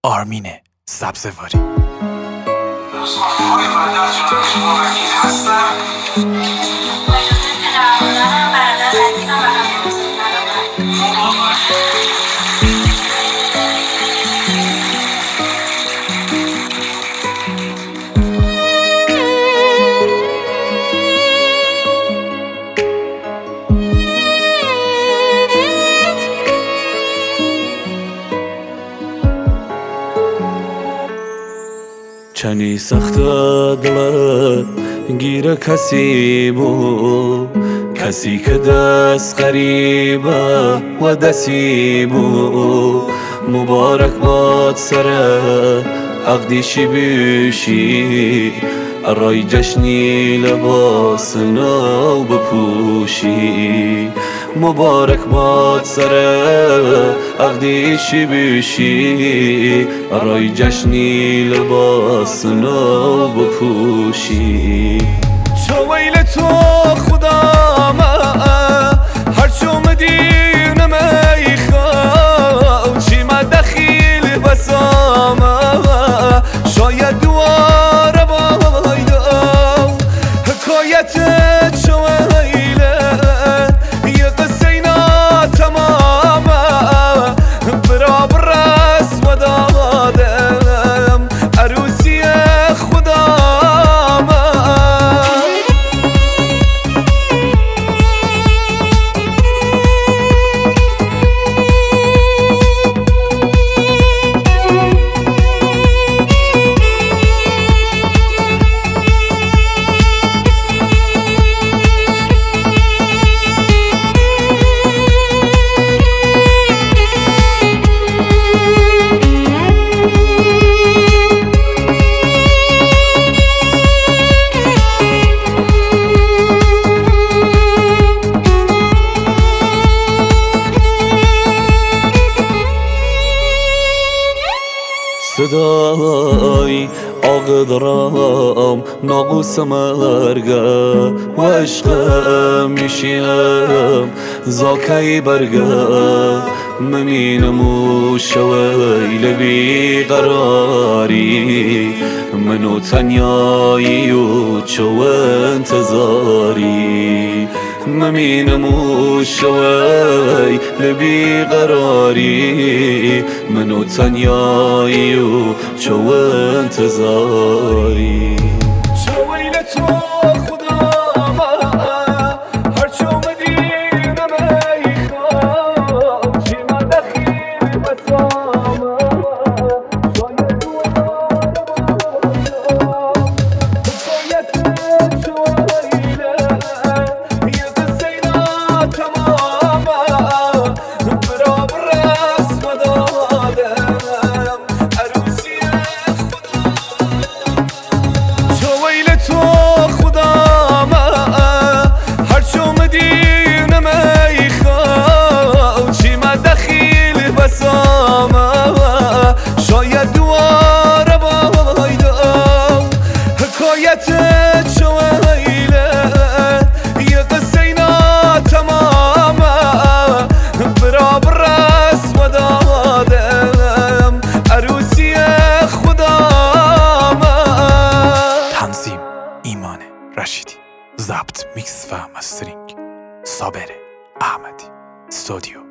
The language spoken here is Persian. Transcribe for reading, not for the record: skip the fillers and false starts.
آرمین سبزواری. روزهای بعد از جانب شما وکیل هستم. اجازه پدر مادرم برادر عزیزم و همه چنی سخت دلت گیره کسی بو، کسی که دست غریبه و دستی بو. مبارک باد سر عقدیشی بیشی، ارای جشنی لباس نو بپوشی. مبارک باد سر عقدیشی بیشی، ارای جشنی لباس نو بپوشی. چو ویل تو خدا ما هرچو مدینم ای خواه، چی ما دخیل بسامه شاید دواره بایدم. حکایت چو ویله یه قصه اینا تمامه، برابر رسم دادم عروسی خدا. صدای عاقد رام ناقوس مرگه و عشق میشیم زاکی برگه. ممینمو شویل بی قراری، منو تنیایی و چو انتظاری. ممینمو شویل بی قراری، منو تنیایی و چو انتظاری. چو ویل تو خدا ما هرچو مدینم ای خواه، چی ما دخیل بسامه شاید دواره بایدم. حکایت چو ویله یه قصه اینا تمامه، برابر رسم دادم عروسی خدا. چو ویل تو خدا ما هرچو مدینم ای خواه، چی ما دخیل بسامه شاید دواره بایدم. حکایت چو ویله یه قصه اینا تمامه، برابر رسم دادم عروسی خدا. تنظیم ایمان رشیدی، ضبط میکس و مسترینگ صابر احمدی، استودیو